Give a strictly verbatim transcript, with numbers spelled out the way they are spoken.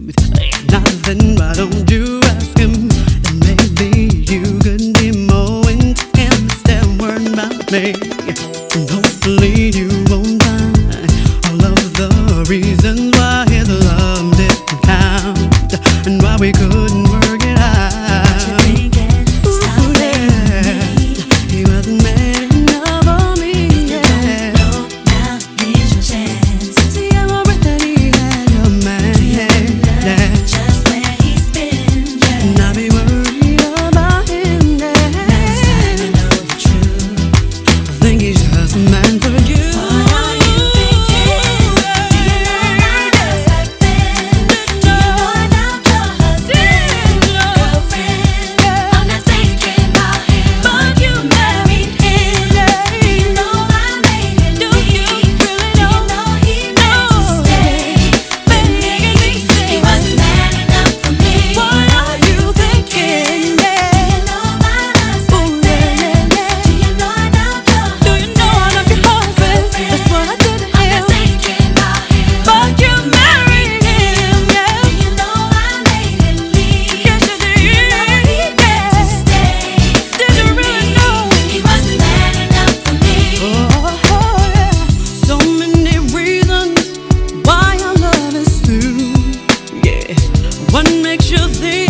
If not, then why don't you ask him? And maybe you could be more intense than word about me. And hopefully you won't find all of the reasons why his love didn't count and why we couldn't work it out. What you thinking? Stop Ooh, yeah. He wasn't man enough for me. Yeah. know now is your chance. See, I'm already that he had your man. Yeah. Just where he's been, yeah. And I be worried about him. Now it's time to Yeah. know the truth. I think he's just a man for you. What are you thinking? Do you know my husband? Do you know about your husband? Girlfriend? I'm not thinking about him, but you married him. Do you know I made him leave? Do you know he meant to stay with me? He wasn't man enough for me. What are you thinking? Do you know my husband? Do you know about your Do you know I love your husband? That's what I did to I'm not him. thinking about him, But you married him, yeah. do you know I made him leave? Yes, you did. He meant to stay Did you with really me. know? He wasn't man enough for me. Oh, yeah. So many reasons why our love is through. Yeah. What makes you think